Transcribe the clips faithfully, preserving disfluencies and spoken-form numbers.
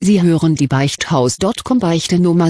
Sie hören die Beichthaus Punkt com Beichte Nummer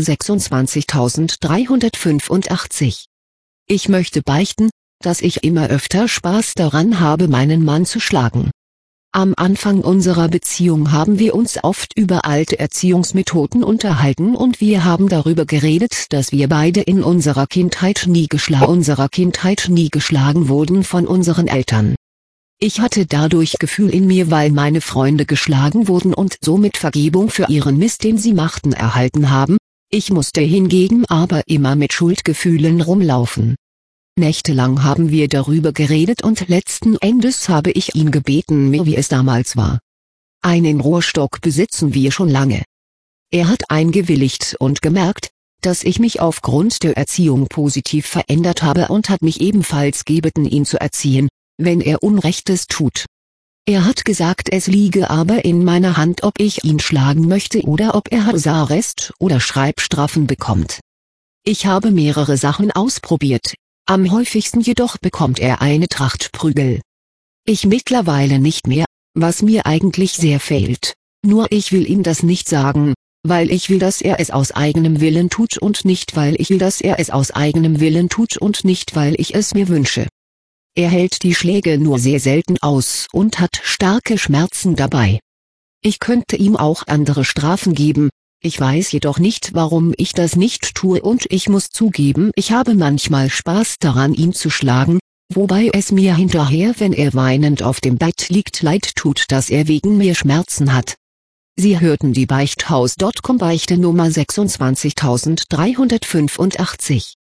sechsundzwanzigtausenddreihundertfünfundachtzig. Ich möchte beichten, dass ich immer öfter Spaß daran habe, meinen Mann zu schlagen. Am Anfang unserer Beziehung haben wir uns oft über alte Erziehungsmethoden unterhalten und wir haben darüber geredet, dass wir beide in unserer Kindheit nie geschlagen, unserer Kindheit nie geschlagen wurden von unseren Eltern. Ich hatte dadurch Gefühl in mir, weil meine Freunde geschlagen wurden und somit Vergebung für ihren Mist, den sie machten, erhalten haben. Ich musste hingegen aber immer mit Schuldgefühlen rumlaufen. Nächtelang haben wir darüber geredet und letzten Endes habe ich ihn gebeten, mir wie es damals war. Einen Rohrstock besitzen wir schon lange. Er hat eingewilligt und gemerkt, dass ich mich aufgrund der Erziehung positiv verändert habe und hat mich ebenfalls gebeten, ihn zu erziehen, wenn er Unrechtes tut. Er hat gesagt, es liege aber in meiner Hand, ob ich ihn schlagen möchte oder ob er Hausarrest oder Schreibstrafen bekommt. Ich habe mehrere Sachen ausprobiert, am häufigsten jedoch bekommt er eine Tracht Prügel. Ich mittlerweile nicht mehr, was mir eigentlich sehr fehlt, nur ich will ihm das nicht sagen, weil ich will, dass er es aus eigenem Willen tut und nicht weil ich will, dass er es aus eigenem Willen tut und nicht weil ich es mir wünsche. Er hält die Schläge nur sehr selten aus und hat starke Schmerzen dabei. Ich könnte ihm auch andere Strafen geben, ich weiß jedoch nicht, warum ich das nicht tue und ich muss zugeben, ich habe manchmal Spaß daran, ihn zu schlagen, wobei es mir hinterher, wenn er weinend auf dem Bett liegt, leid tut, dass er wegen mir Schmerzen hat. Sie hörten die Beichthaus Punkt com Beichte Nummer sechsundzwanzigtausenddreihundertfünfundachtzig.